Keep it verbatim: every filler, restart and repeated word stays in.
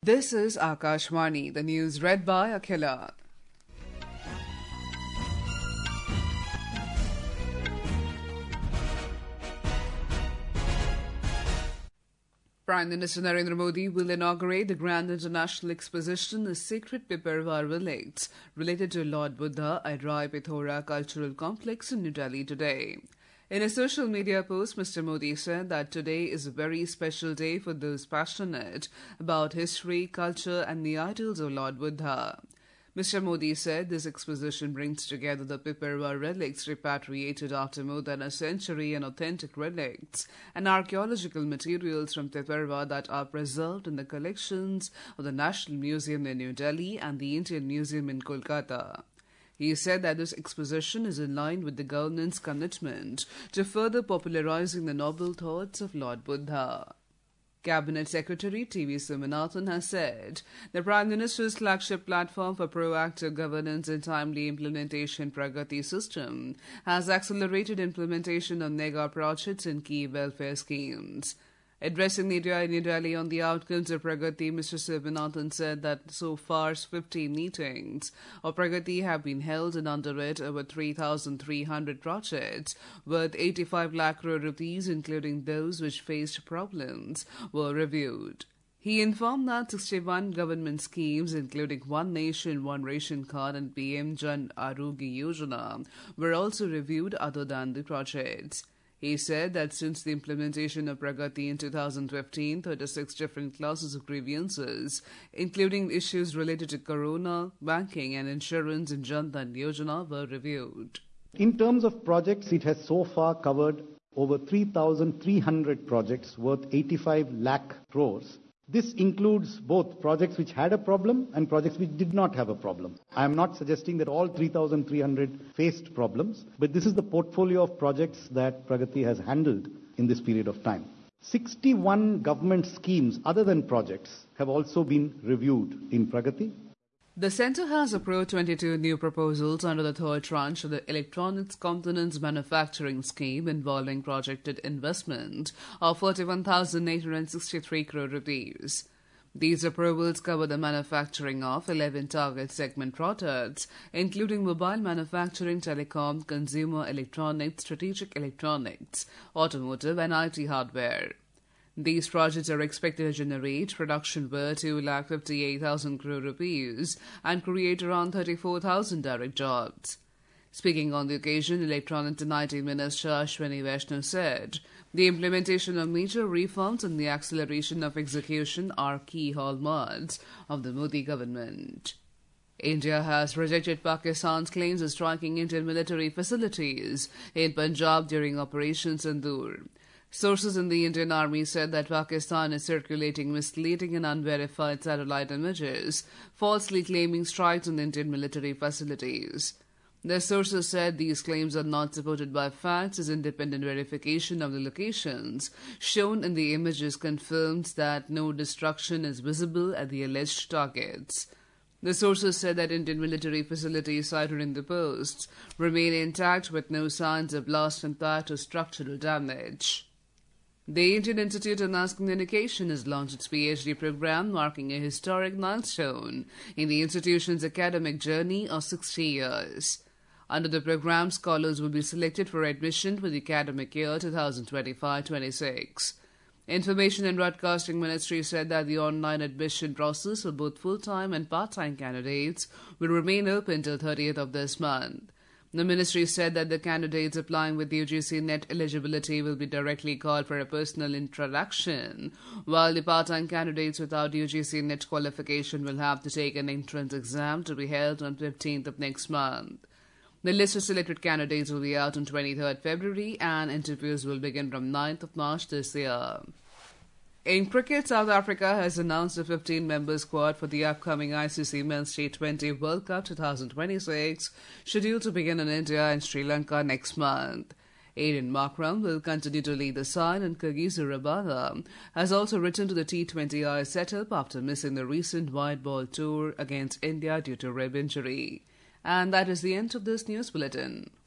This is Akashvani, the news read by Akhila. Prime Minister Narendra Modi will inaugurate the Grand International Exposition The Sacred Piparwa Relics related to Lord Buddha at Rai Pithora Cultural Complex in New Delhi today. In a social media post, Mister Modi said that today is a very special day for those passionate about history, culture and the ideals of Lord Buddha. Mister Modi said this exposition brings together the Piparwa relics repatriated after more than a century and authentic relics and archaeological materials from Piparwa that are preserved in the collections of the National Museum in New Delhi and the Indian Museum in Kolkata. He said that this exposition is in line with the government's commitment to further popularizing the noble thoughts of Lord Buddha. Cabinet Secretary T V Swaminathan has said the Prime Minister's flagship platform for proactive governance and timely implementation Pragati system has accelerated implementation of mega projects and key welfare schemes. Addressing media in New Delhi on the outcomes of Pragati, Mister Swaminathan said that so far fifteen meetings of Pragati have been held and under it over three thousand three hundred projects worth eighty-five lakh crore rupees, including those which faced problems, were reviewed. He informed that sixty-one government schemes, including One Nation, One Ration Card and P M Jan Arogya Yojana, were also reviewed other than the projects. He said that since the implementation of Pragati in two thousand fifteen, thirty-six different classes of grievances, including issues related to Corona, banking and insurance in Jan Dhan Yojana, were reviewed. In terms of projects, it has so far covered over three thousand three hundred projects worth eighty-five lakh crores. This includes both projects which had a problem and projects which did not have a problem. I am not suggesting that all three thousand three hundred faced problems, but this is the portfolio of projects that Pragati has handled in this period of time. sixty-one government schemes other than projects have also been reviewed in Pragati. The centre has approved twenty-two new proposals under the third tranche of the Electronics Components Manufacturing Scheme involving projected investment of forty-one thousand eight hundred sixty-three crore rupees. These approvals cover the manufacturing of eleven target segment products, including mobile manufacturing, telecom, consumer electronics, strategic electronics, automotive and I T hardware. These projects are expected to generate production worth two lakh fifty-eight thousand crore rupees and create around thirty-four thousand direct jobs. Speaking on the occasion, Electronics and I T Minister Ashwini Vaishnaw said the implementation of major reforms and the acceleration of execution are key hallmarks of the Modi government. India has rejected Pakistan's claims of striking Indian military facilities in Punjab during Operation Sindoor. Sources in the Indian Army said that Pakistan is circulating misleading and unverified satellite images, falsely claiming strikes on Indian military facilities. The sources said these claims are not supported by facts, as independent verification of the locations shown in the images confirms that no destruction is visible at the alleged targets. The sources said that Indian military facilities cited in the posts remain intact with no signs of blast impact or structural damage. The Indian Institute of Mass Communication has launched its PhD program, marking a historic milestone in the institution's academic journey of sixty years. Under the program, scholars will be selected for admission for the academic year twenty twenty-five twenty-six. Information and Broadcasting Ministry said that the online admission process for both full-time and part-time candidates will remain open till thirtieth of this month. The ministry said that the candidates applying with U G C net eligibility will be directly called for a personal introduction, while the part-time candidates without U G C net qualification will have to take an entrance exam to be held on fifteenth of next month. The list of selected candidates will be out on twenty-third February and interviews will begin from ninth of March this year. In cricket, South Africa has announced a fifteen-member squad for the upcoming I C C Men's T twenty World Cup twenty twenty-six, scheduled to begin in India and Sri Lanka next month. Aiden Markram will continue to lead the side, and Kagiso Rabada has also returned to the T twenty I setup after missing the recent white ball tour against India due to rib injury. And that is the end of this news bulletin.